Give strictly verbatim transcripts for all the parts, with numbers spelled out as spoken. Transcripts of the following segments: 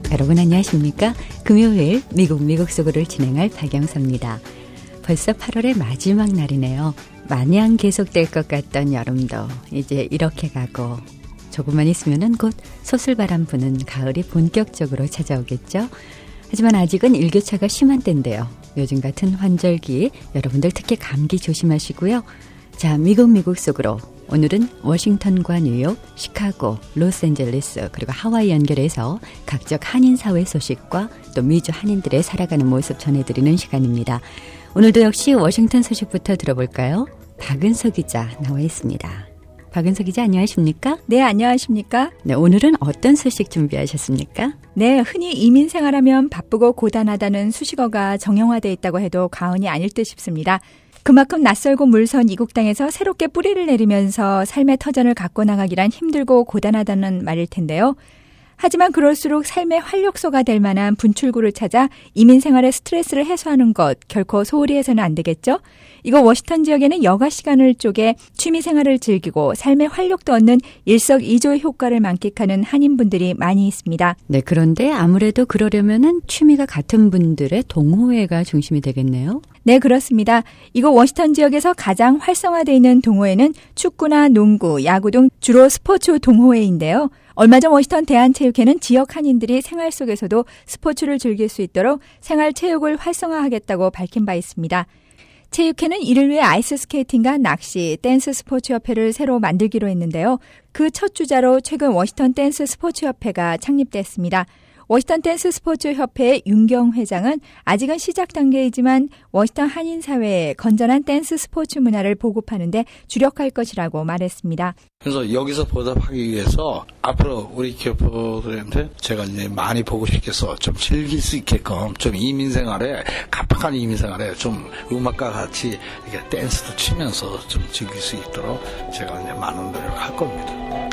여러분 안녕하십니까? 금요일 미국 미국 속으로를 진행할 박영서입니다. 벌써 팔월의 마지막 날이네요. 마냥 계속될 것 같던 여름도 이제 이렇게 가고 조금만 있으면 곧 소슬바람 부는 가을이 본격적으로 찾아오겠죠. 하지만 아직은 일교차가 심한 때인데요. 요즘 같은 환절기 여러분들 특히 감기 조심하시고요. 자, 미국 미국 속으로 오늘은 워싱턴과 뉴욕, 시카고, 로스앤젤레스 그리고 하와이 연결해서 각적 한인사회 소식과 또 미주 한인들의 살아가는 모습 전해드리는 시간입니다. 오늘도 역시 워싱턴 소식부터 들어볼까요? 박은서 기자 나와 있습니다. 박은서 기자 안녕하십니까? 네, 안녕하십니까? 네, 오늘은 어떤 소식 준비하셨습니까? 네, 흔히 이민 생활하면 바쁘고 고단하다는 수식어가 정형화되어 있다고 해도 과언이 아닐 듯 싶습니다. 그만큼 낯설고 물선 이국 땅에서 새롭게 뿌리를 내리면서 삶의 터전을 갖고 나가기란 힘들고 고단하다는 말일 텐데요. 하지만 그럴수록 삶의 활력소가 될 만한 분출구를 찾아 이민 생활의 스트레스를 해소하는 것 결코 소홀히 해서는 안 되겠죠? 이거 워싱턴 지역에는 여가 시간을 쪼개 취미 생활을 즐기고 삶의 활력도 얻는 일석이조의 효과를 만끽하는 한인분들이 많이 있습니다. 네, 그런데 아무래도 그러려면은 취미가 같은 분들의 동호회가 중심이 되겠네요. 네, 그렇습니다. 이곳 워싱턴 지역에서 가장 활성화되어 있는 동호회는 축구나 농구, 야구 등 주로 스포츠 동호회인데요. 얼마 전 워싱턴 대한체육회는 지역 한인들이 생활 속에서도 스포츠를 즐길 수 있도록 생활체육을 활성화하겠다고 밝힌 바 있습니다. 체육회는 이를 위해 아이스스케이팅과 낚시, 댄스 스포츠협회를 새로 만들기로 했는데요. 그 첫 주자로 최근 워싱턴 댄스 스포츠협회가 창립됐습니다. 워싱턴 댄스 스포츠 협회의 윤경 회장은 아직은 시작 단계이지만 워싱턴 한인 사회에 건전한 댄스 스포츠 문화를 보급하는 데 주력할 것이라고 말했습니다. 그래서 여기서 보답하기 위해서 앞으로 우리 교포들한테 제가 이제 많이 보고 싶겠어. 좀 즐길 수 있게끔 좀 이민 생활에 갑박한 이민 생활에 좀 음악과 같이 이렇게 댄스도 치면서 좀 즐길 수 있도록 제가 이제 많은 노력할 겁니다.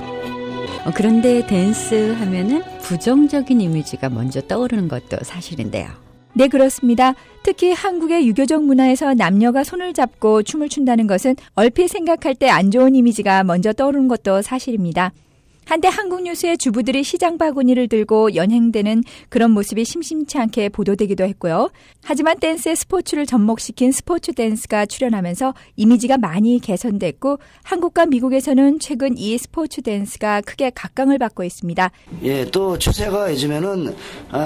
어, 그런데 댄스 하면은 부정적인 이미지가 먼저 떠오르는 것도 사실인데요. 네, 그렇습니다. 특히 한국의 유교적 문화에서 남녀가 손을 잡고 춤을 춘다는 것은 얼핏 생각할 때 안 좋은 이미지가 먼저 떠오르는 것도 사실입니다. 한때 한국 뉴스의 주부들이 시장 바구니를 들고 연행되는 그런 모습이 심심치 않게 보도되기도 했고요. 하지만 댄스의 스포츠를 접목시킨 스포츠 댄스가 출연하면서 이미지가 많이 개선됐고 한국과 미국에서는 최근 이 스포츠 댄스가 크게 각광을 받고 있습니다. 예, 또 추세가 요즘에는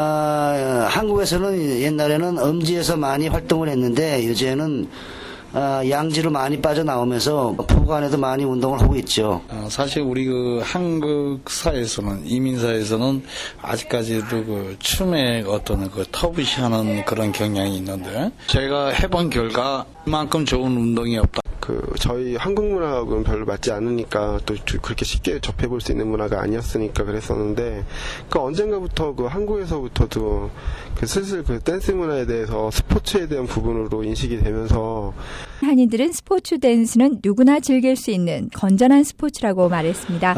아, 한국에서는 옛날에는 음지에서 많이 활동을 했는데 요즘에는 아, 양지로 많이 빠져나오면서 부부 안에도 많이 운동을 하고 있죠. 어, 사실 우리 그 한국 사회에서는 이민사에서는 아직까지도 그 춤의 어떤 그 터부시하는 그런 경향이 있는데 제가 해본 결과 이만큼 좋은 운동이 없다. 그 저희 한국 문화하고는 별로 맞지 않으니까 또 그렇게 쉽게 접해볼 수 있는 문화가 아니었으니까 그랬었는데 그 언젠가부터 그 한국에서부터도 그 슬슬 그 댄스 문화에 대해서 스포츠에 대한 부분으로 인식이 되면서 한인들은 스포츠 댄스는 누구나 즐길 수 있는 건전한 스포츠라고 말했습니다.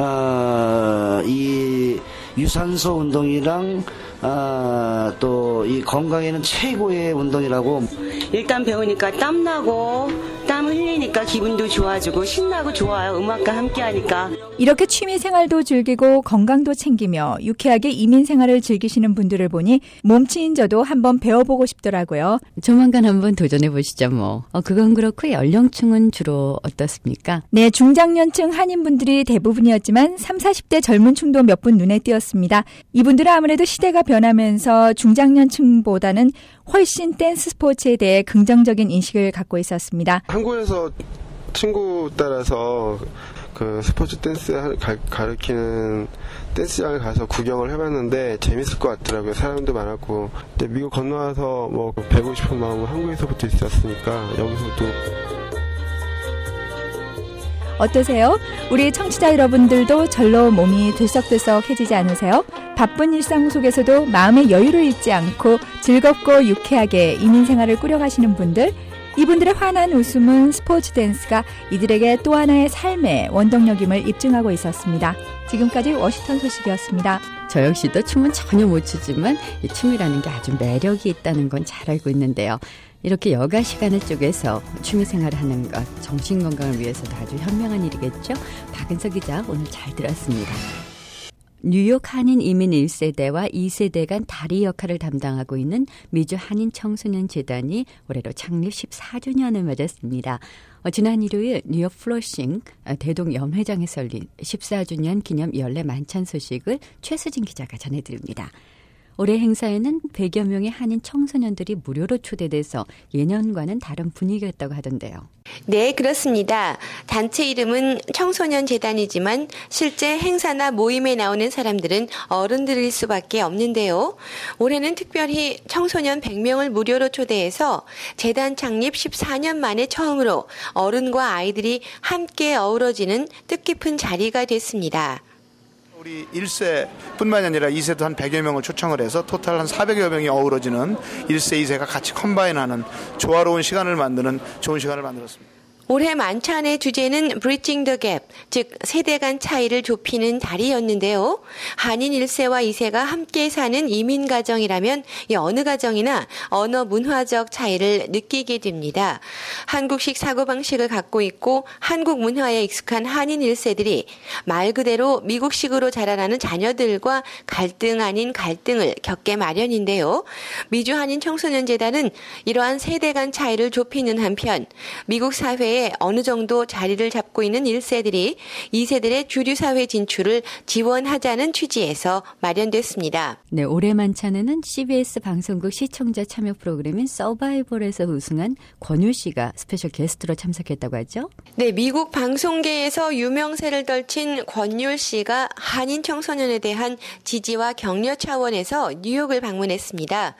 아, 이 유산소 운동이랑 아, 또 이 건강에는 최고의 운동이라고. 일단 배우니까 땀나고 땀 흘리니까 기분도 좋아지고 신나고 좋아요. 음악과 함께 하니까. 이렇게 취미 생활도 즐기고 건강도 챙기며 유쾌하게 이민 생활을 즐기시는 분들을 보니 몸치인 저도 한번 배워보고 싶더라고요. 조만간 한번 도전해보시죠 뭐. 어, 그건 그렇고 연령층은 주로 어떻습니까? 네, 중장년층 한인분들이 대부분이었지만 삼십, 사십 대 젊은 층도 몇 분 눈에 띄었습니다. 이분들은 아무래도 시대가 변하면서 중장년층보다는 훨씬 댄스 스포츠에 대해 긍정적인 인식을 갖고 있었습니다. 한국에서 친구 따라서 그 스포츠 댄스 가, 가르치는 댄스장을 가서 구경을 해봤는데 재밌을 것 같더라고요. 사람도 많았고. 근데 미국 건너와서 뭐 배우고 싶은 마음은 한국에서부터 있었으니까 여기서도. 어떠세요? 우리 청취자 여러분들도 절로 몸이 들썩들썩해지지 않으세요? 바쁜 일상 속에서도 마음의 여유를 잃지 않고 즐겁고 유쾌하게 이민 생활을 꾸려가시는 분들, 이분들의 환한 웃음은 스포츠 댄스가 이들에게 또 하나의 삶의 원동력임을 입증하고 있었습니다. 지금까지 워싱턴 소식이었습니다. 저 역시도 춤은 전혀 못 추지만 이 춤이라는 게 아주 매력이 있다는 건 잘 알고 있는데요. 이렇게 여가 시간을 쪼개서 취미생활을 하는 것, 정신건강을 위해서도 아주 현명한 일이겠죠. 박은서 기자 오늘 잘 들었습니다. 뉴욕 한인 이민 일 세대와 이 세대 간 다리 역할을 담당하고 있는 미주 한인 청소년 재단이 올해로 창립 십사 주년을 맞았습니다. 어, 지난 일요일 뉴욕 플러싱 대동연회장에서 열린 십사 주년 기념 연례 만찬 소식을 최수진 기자가 전해드립니다. 올해 행사에는 백여 명의 한인 청소년들이 무료로 초대돼서 예년과는 다른 분위기였다고 하던데요. 네, 그렇습니다. 단체 이름은 청소년 재단이지만 실제 행사나 모임에 나오는 사람들은 어른들일 수밖에 없는데요. 올해는 특별히 청소년 백 명을 무료로 초대해서 재단 창립 십사 년 만에 처음으로 어른과 아이들이 함께 어우러지는 뜻깊은 자리가 됐습니다. 우리 일 세뿐만이 아니라 이 세도 한 백여 명을 초청을 해서 토탈 한 사백여 명이 어우러지는 일 세, 이 세가 같이 컴바인하는 조화로운 시간을 만드는 좋은 시간을 만들었습니다. 올해 만찬의 주제는 Bridging the Gap, 즉 세대 간 차이를 좁히는 다리였는데요. 한인 일 세와 이 세가 함께 사는 이민 가정이라면 이 어느 가정이나 언어 문화적 차이를 느끼게 됩니다. 한국식 사고방식을 갖고 있고 한국 문화에 익숙한 한인 일 세들이 말 그대로 미국식으로 자라나는 자녀들과 갈등 아닌 갈등을 겪게 마련인데요. 미주 한인 청소년 재단은 이러한 세대 간 차이를 좁히는 한편 미국 사회에 어느 정도 자리를 잡고 있는 일 세들이 이 세들의 주류 사회 진출을 지원하자는 취지에서 마련됐습니다. 네, 올해 만찬에는 씨비에스 방송국 시청자 참여 프로그램인 서바이벌에서 우승한 권율 씨가 스페셜 게스트로 참석했다고 하죠? 네, 미국 방송계에서 유명세를 떨친 권율 씨가 한인 청소년에 대한 지지와 격려 차원에서 뉴욕을 방문했습니다.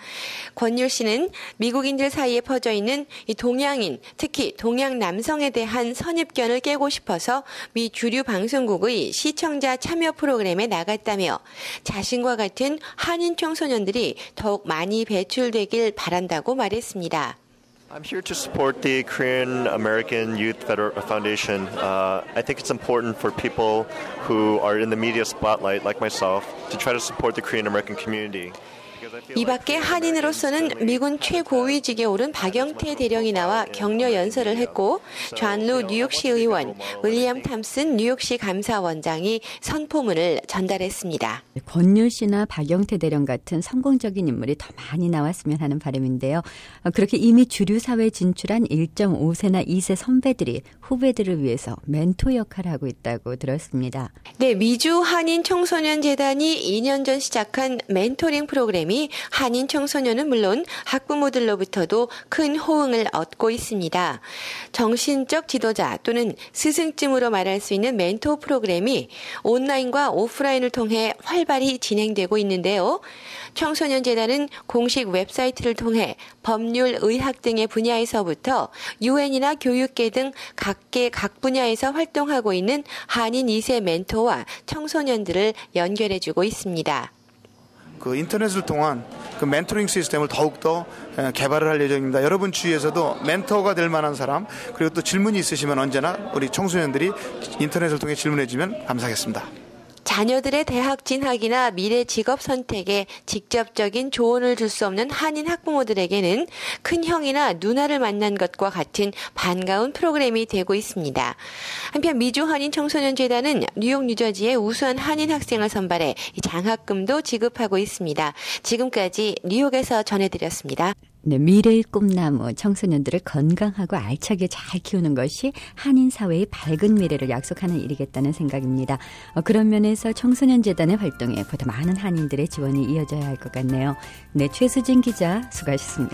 권율 씨는 미국인들 사이에 퍼져 있는 이 동양인, 특히 동양 남성 에 대한 선입견을 깨고 싶어서 미 주류 방송국의 시청자 참여 프로그램에 나갔다며 자신과 같은 한인 청소년들이 더욱 많이 배출되길 바란다고 말했습니다. I'm here to support the Korean American Youth Foundation. Uh, I think it's important for people who are in the media spotlight, like myself, to try to support the Korean American community. 이 밖에 한인으로서는 미군 최고위직에 오른 박영태 대령이 나와 격려 연설을 했고 존루 뉴욕시 의원, 윌리엄 탐슨 뉴욕시 감사원장이 선포문을 전달했습니다. 권율 씨나 박영태 대령 같은 성공적인 인물이 더 많이 나왔으면 하는 바람인데요. 그렇게 이미 주류 사회에 진출한 일 점 오 세나 이 세 선배들이 후배들을 위해서 멘토 역할을 하고 있다고 들었습니다. 네, 미주 한인 청소년 재단이 이 년 전 시작한 멘토링 프로그램이 한인 청소년은 물론 학부모들로부터도 큰 호응을 얻고 있습니다. 정신적 지도자 또는 스승쯤으로 말할 수 있는 멘토 프로그램이 온라인과 오프라인을 통해 활발히 진행되고 있는데요. 청소년 재단은 공식 웹사이트를 통해 법률, 의학 등의 분야에서부터 유엔이나 교육계 등 각계 각 분야에서 활동하고 있는 한인 이 세 멘토와 청소년들을 연결해주고 있습니다. 그 인터넷을 통한 그 멘토링 시스템을 더욱더 개발을 할 예정입니다. 여러분 주위에서도 멘토가 될 만한 사람, 그리고 또 질문이 있으시면 언제나 우리 청소년들이 인터넷을 통해 질문해 주면 감사하겠습니다. 자녀들의 대학 진학이나 미래 직업 선택에 직접적인 조언을 줄 수 없는 한인 학부모들에게는 큰 형이나 누나를 만난 것과 같은 반가운 프로그램이 되고 있습니다. 한편 미주 한인 청소년 재단은 뉴욕, 뉴저지의 우수한 한인 학생을 선발해 장학금도 지급하고 있습니다. 지금까지 뉴욕에서 전해드렸습니다. 네, 미래의 꿈나무 청소년들을 건강하고 알차게 잘 키우는 것이 한인 사회의 밝은 미래를 약속하는 일이겠다는 생각입니다. 어, 그런 면에서 청소년재단의 활동에 보다 많은 한인들의 지원이 이어져야 할 것 같네요. 네, 최수진 기자 수고하셨습니다.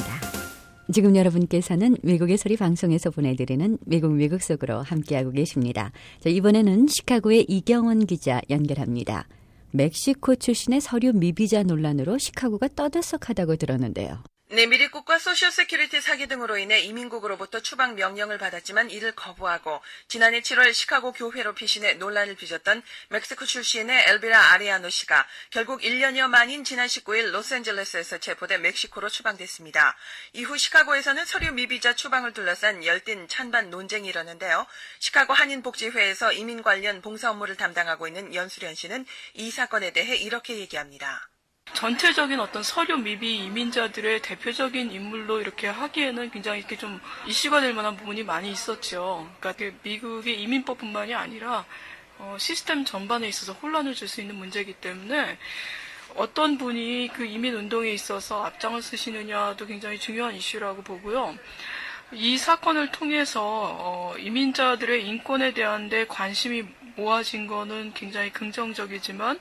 지금 여러분께서는 미국의 소리 방송에서 보내드리는 미국 미국 속으로 함께하고 계십니다. 자, 이번에는 시카고의 이경원 기자 연결합니다. 멕시코 출신의 서류 미비자 논란으로 시카고가 떠들썩하다고 들었는데요. 네, 미리국과 소셜 세큐리티 사기 등으로 인해 이민국으로부터 추방 명령을 받았지만 이를 거부하고 지난해 칠월 시카고 교회로 피신해 논란을 빚었던 멕시코 출신의 엘비라 아리아노 씨가 결국 일 년여 만인 지난 십구일 로스앤젤레스에서 체포돼 멕시코로 추방됐습니다. 이후 시카고에서는 서류 미비자 추방을 둘러싼 열띤 찬반 논쟁이 일었는데요. 시카고 한인복지회에서 이민 관련 봉사 업무를 담당하고 있는 연수련 씨는 이 사건에 대해 이렇게 얘기합니다. 전체적인 어떤 서류 미비 이민자들의 대표적인 인물로 이렇게 하기에는 굉장히 이렇게 좀 이슈가 될 만한 부분이 많이 있었죠. 그러니까 미국의 이민법뿐만이 아니라 어, 시스템 전반에 있어서 혼란을 줄 수 있는 문제이기 때문에 어떤 분이 그 이민 운동에 있어서 앞장을 쓰시느냐도 굉장히 중요한 이슈라고 보고요. 이 사건을 통해서 어, 이민자들의 인권에 대한 데 관심이 모아진 거는 굉장히 긍정적이지만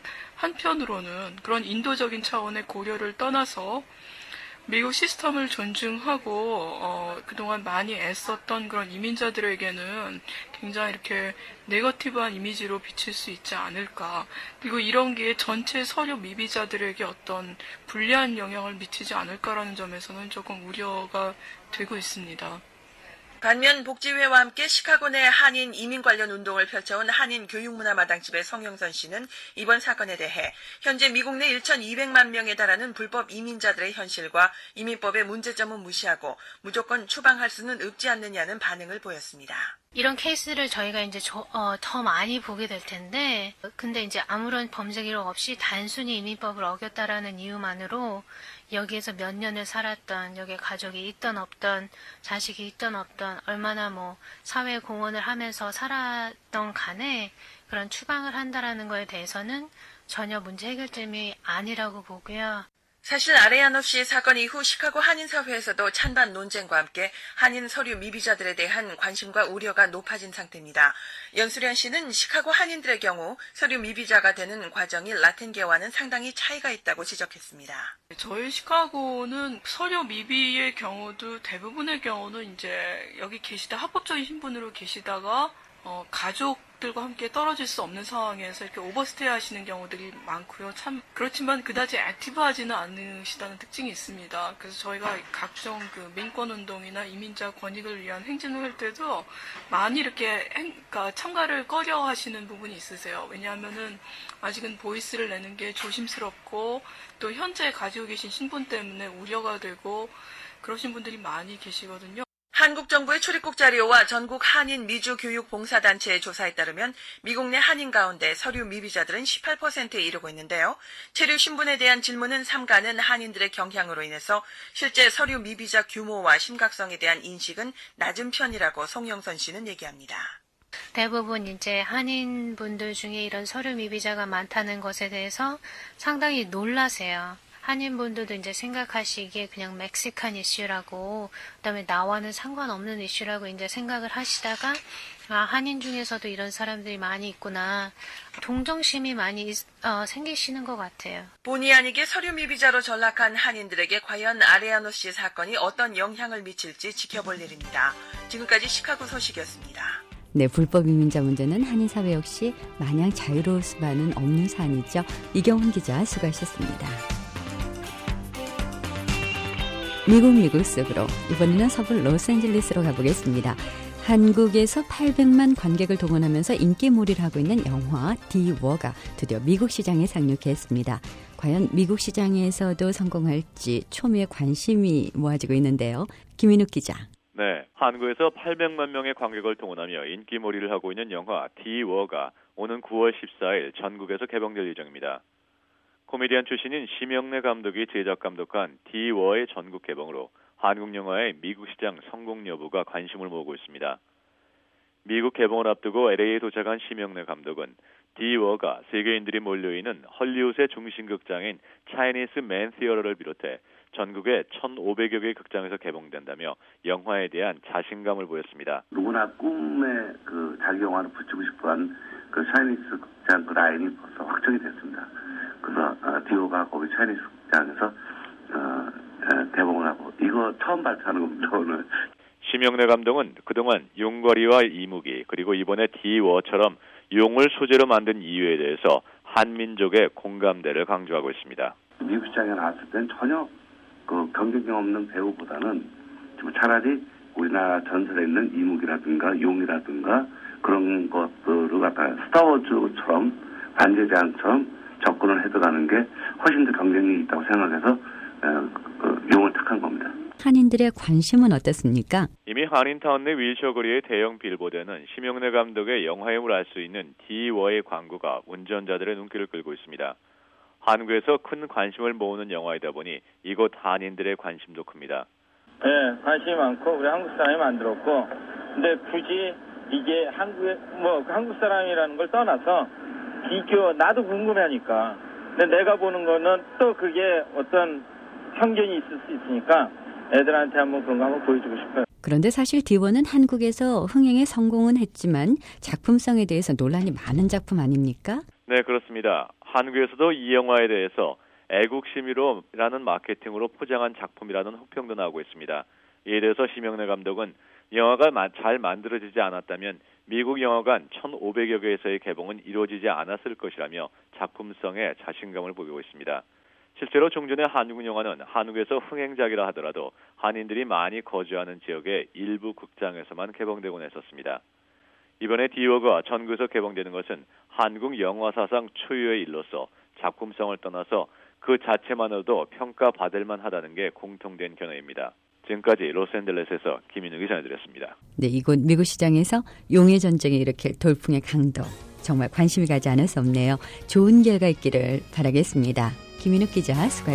한편으로는 그런 인도적인 차원의 고려를 떠나서 미국 시스템을 존중하고 어, 그동안 많이 애썼던 그런 이민자들에게는 굉장히 이렇게 네거티브한 이미지로 비칠 수 있지 않을까. 그리고 이런 게 전체 서류 미비자들에게 어떤 불리한 영향을 미치지 않을까라는 점에서는 조금 우려가 되고 있습니다. 반면 복지회와 함께 시카고 내 한인 이민 관련 운동을 펼쳐온 한인 교육문화마당집의 성영선 씨는 이번 사건에 대해 현재 미국 내 천이백만 명에 달하는 불법 이민자들의 현실과 이민법의 문제점은 무시하고 무조건 추방할 수는 없지 않느냐는 반응을 보였습니다. 이런 케이스를 저희가 이제 저, 어, 더 많이 보게 될 텐데, 근데 이제 아무런 범죄 기록 없이 단순히 이민법을 어겼다라는 이유만으로 여기에서 몇 년을 살았던, 여기에 가족이 있던 없던, 자식이 있던 없던, 얼마나 뭐 사회 공헌을 하면서 살았던 간에 그런 추방을 한다라는 거에 대해서는 전혀 문제 해결점이 아니라고 보고요. 사실 아레아노 씨 사건 이후 시카고 한인사회에서도 찬반 논쟁과 함께 한인 서류 미비자들에 대한 관심과 우려가 높아진 상태입니다. 연수련 씨는 시카고 한인들의 경우 서류 미비자가 되는 과정이 라틴계와는 상당히 차이가 있다고 지적했습니다. 저희 시카고는 서류 미비의 경우도 대부분의 경우는 이제 여기 계시다 합법적인 신분으로 계시다가 어, 가족들과 함께 떨어질 수 없는 상황에서 이렇게 오버스테이 하시는 경우들이 많고요. 참, 그렇지만 그다지 액티브하지는 않으시다는 특징이 있습니다. 그래서 저희가 각종 그 민권운동이나 이민자 권익을 위한 행진을 할 때도 많이 이렇게 행, 그러니까 참가를 꺼려 하시는 부분이 있으세요. 왜냐하면은 아직은 보이스를 내는 게 조심스럽고 또 현재 가지고 계신 신분 때문에 우려가 되고 그러신 분들이 많이 계시거든요. 한국 정부의 출입국 자료와 전국 한인 미주 교육 봉사단체의 조사에 따르면 미국 내 한인 가운데 서류 미비자들은 십팔 퍼센트에 이르고 있는데요. 체류 신분에 대한 질문은 삼가는 한인들의 경향으로 인해서 실제 서류 미비자 규모와 심각성에 대한 인식은 낮은 편이라고 송영선 씨는 얘기합니다. 대부분 이제 한인분들 중에 이런 서류 미비자가 많다는 것에 대해서 상당히 놀라세요. 한인분들도 이제 생각하시기에 그냥 멕시칸 이슈라고, 그다음에 나와는 상관없는 이슈라고 이제 생각을 하시다가, 아, 한인 중에서도 이런 사람들이 많이 있구나. 동정심이 많이 어, 생기시는 것 같아요. 본의 아니게 서류 미비자로 전락한 한인들에게 과연 아레아노 씨 사건이 어떤 영향을 미칠지 지켜볼 일입니다. 지금까지 시카고 소식이었습니다. 네, 불법 이민자 문제는 한인 사회 역시 마냥 자유로울 수만은 없는 사안이죠. 이경훈 기자 수고하셨습니다. 미국 미국 속으로 이번에는 서부 로스앤젤레스로 가보겠습니다. 한국에서 팔백만 관객을 동원하면서 인기몰이를 하고 있는 영화 디 워가 드디어 미국 시장에 상륙했습니다. 과연 미국 시장에서도 성공할지 초미의 관심이 모아지고 있는데요. 김인욱 기자. 네, 한국에서 팔백만 명의 관객을 동원하며 인기몰이를 하고 있는 영화 디 워가 오는 구월 십사일 전국에서 개봉될 예정입니다. 코미디언 출신인 심영래 감독이 제작 감독한 디 워의 전국 개봉으로 한국 영화의 미국 시장 성공 여부가 관심을 모으고 있습니다. 미국 개봉을 앞두고 엘에이에 도착한 심영래 감독은 디 워가 세계인들이 몰려있는 헐리우드의 중심극장인 차이니스 맨 시어터를 비롯해 전국의 천오백여 개의 극장에서 개봉된다며 영화에 대한 자신감을 보였습니다. 누구나 꿈에 그 자기 영화를 붙이고 싶어한 그 차이니스 극장 그 라인이 벌써 확정이 됐습니다. 그래서 어, 디오가 거기 차이니스 극장에서 어, 에, 개봉을 하고 이거 처음 발표하는 겁니다. 오늘. 심영래 감독은 그동안 용거리와 이무기 그리고 이번에 디워처럼 용을 소재로 만든 이유에 대해서 한민족의 공감대를 강조하고 있습니다. 미국 시장에 나왔을 땐 전혀 그 경쟁력 없는 배우보다는 차라리 우리나라 전설에 있는 이무기라든가 용이라든가 그런 것들을 갖다 스타워즈처럼 반제장처럼 접근을 해들어가는 게 훨씬 더 경쟁력이 있다고 생각해서 그 용을 택한 겁니다. 한인들의 관심은 어떻습니까? 이미 한인타운 내 윌셔 거리의 대형 빌보드에는 심영래 감독의 영화임을 알 수 있는 디워의 광고가 운전자들의 눈길을 끌고 있습니다. 한국에서 큰 관심을 모으는 영화이다 보니 이곳 한인들의 관심도 큽니다. 네, 관심이 많고 우리 한국 사람이 만들었고 근데 굳이 이게 한국에 뭐 한국 사람이라는 걸 떠나서 비교 나도 궁금하니까. 근데 내가 보는 거는 또 그게 어떤 편견이 있을 수 있으니까 애들한테 한번 그런 거 한번 보여주고 싶어요. 그런데 사실 디원은 한국에서 흥행에 성공은 했지만 작품성에 대해서 논란이 많은 작품 아닙니까? 네, 그렇습니다. 한국에서도 이 영화에 대해서 애국심이로라는 마케팅으로 포장한 작품이라는 혹평도 나오고 있습니다. 이에 대해서 심영래 감독은 영화가 잘 만들어지지 않았다면 미국 영화관 천오백여 개에서의 개봉은 이루어지지 않았을 것이라며 작품성에 자신감을 보이고 있습니다. 실제로 종전의 한국 영화는 한국에서 흥행작이라 하더라도 한인들이 많이 거주하는 지역의 일부 극장에서만 개봉되곤 했었습니다. 이번에 디워가 전국에서 개봉되는 것은 한국 영화 사상 초유의 일로서 작품성을 떠나서 그 자체만으로도 평가받을 만하다는 게 공통된 견해입니다. 지금까지 로스앤젤레스에서 김인욱이 전해드렸습니다. 네, 이곳 미국 시장에서 용의 전쟁에 이렇게 돌풍의 강도 정말 관심이 가지 않을 수 없네요. 좋은 결과 있기를 바라겠습니다. 김인욱 기자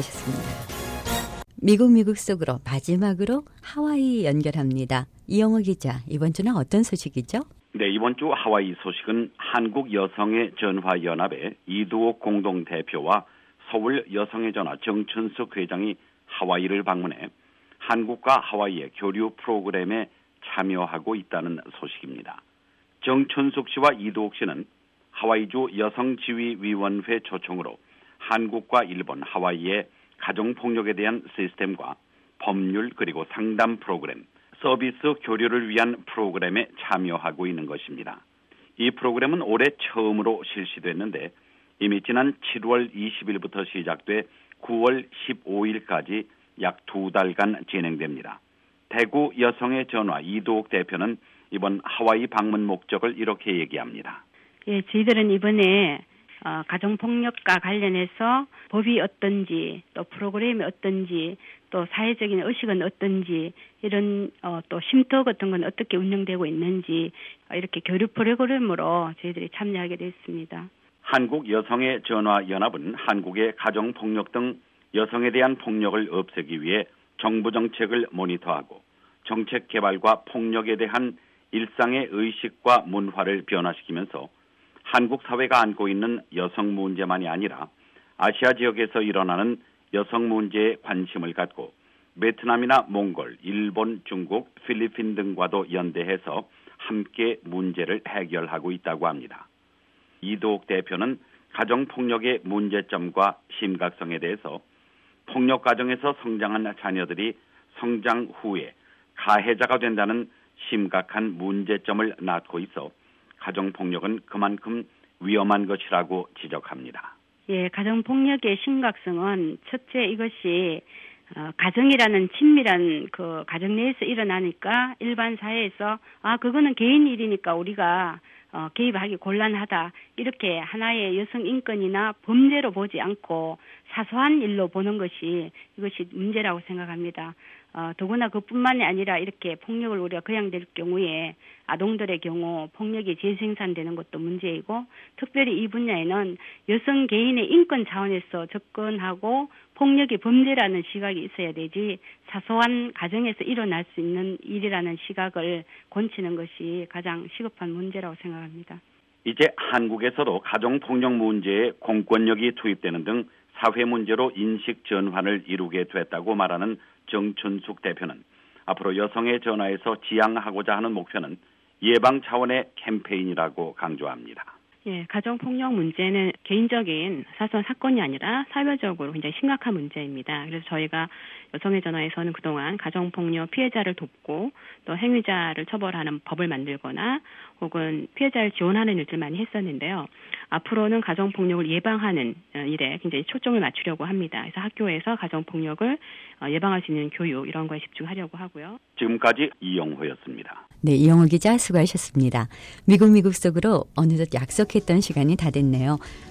수고하셨습니다. 미국 미국 속으로 마지막으로 하와이 연결합니다. 이영호 기자, 이번 주는 어떤 소식이죠? 네, 이번 주 하와이 소식은 한국 여성의 전화 연합의 이두옥 공동대표와 서울 여성의 전화 정춘숙 회장이 하와이를 방문해 한국과 하와이의 교류 프로그램에 참여하고 있다는 소식입니다. 정춘숙 씨와 이두옥 씨는 하와이주 여성지휘위원회 초청으로 한국과 일본, 하와이의 가정폭력에 대한 시스템과 법률 그리고 상담 프로그램, 서비스 교류를 위한 프로그램에 참여하고 있는 것입니다. 이 프로그램은 올해 처음으로 실시됐는데 이미 지난 칠월 이십일부터 시작돼 구월 십오일까지 약 두 달간 진행됩니다. 대구 여성의 전화 이두옥 대표는 이번 하와이 방문 목적을 이렇게 얘기합니다. 예, 저희들은 이번에 어, 가정폭력과 관련해서 법이 어떤지, 또 프로그램이 어떤지, 또 사회적인 의식은 어떤지, 이런 어, 또 쉼터 같은 건 어떻게 운영되고 있는지 어, 이렇게 교류 프로그램으로 저희들이 참여하게 됐습니다. 한국 여성의 전화 연합은 한국의 가정폭력 등 여성에 대한 폭력을 없애기 위해 정부 정책을 모니터하고 정책 개발과 폭력에 대한 일상의 의식과 문화를 변화시키면서 한국 사회가 안고 있는 여성 문제만이 아니라 아시아 지역에서 일어나는 여성 문제에 관심을 갖고 베트남이나 몽골, 일본, 중국, 필리핀 등과도 연대해서 함께 문제를 해결하고 있다고 합니다. 이두옥 대표는 가정폭력의 문제점과 심각성에 대해서 폭력 가정에서 성장한 자녀들이 성장 후에 가해자가 된다는 심각한 문제점을 낳고 있어 가정폭력은 그만큼 위험한 것이라고 지적합니다. 예, 가정폭력의 심각성은 첫째 이것이 어, 가정이라는 친밀한 그 가정 내에서 일어나니까 일반 사회에서 아 그거는 개인 일이니까 우리가 어, 개입하기 곤란하다 이렇게 하나의 여성 인권이나 범죄로 보지 않고 사소한 일로 보는 것이 이것이 문제라고 생각합니다. 어, 더구나 그뿐만이 아니라 이렇게 폭력을 우리가 거양될 경우에 아동들의 경우 폭력이 재생산되는 것도 문제이고 특별히 이 분야에는 여성 개인의 인권 차원에서 접근하고 폭력이 범죄라는 시각이 있어야 되지 사소한 가정에서 일어날 수 있는 일이라는 시각을 고치는 것이 가장 시급한 문제라고 생각합니다. 이제 한국에서도 가정폭력 문제에 공권력이 투입되는 등 사회 문제로 인식 전환을 이루게 됐다고 말하는 정춘숙 대표는 앞으로 여성의 전화에서 지향하고자 하는 목표는 예방 차원의 캠페인이라고 강조합니다. 예, 가정폭력 문제는 개인적인 사소한 사건이 아니라 사회적으로 굉장히 심각한 문제입니다. 그래서 저희가 여성의 전화에서는 그동안 가정폭력 피해자를 돕고 또 행위자를 처벌하는 법을 만들거나 혹은 피해자를 지원하는 일들 많이 했었는데요. 앞으로는 가정폭력을 예방하는 일에 굉장히 초점을 맞추려고 합니다. 그래서 학교에서 가정폭력을 예방할 수 있는 교육 이런 거에 집중하려고 하고요. 지금까지 이영호였습니다. 네, 이영호 기자 수고하셨습니다. 미국 미국 속으로 어느덧 약속했던 시간이 다 됐네요.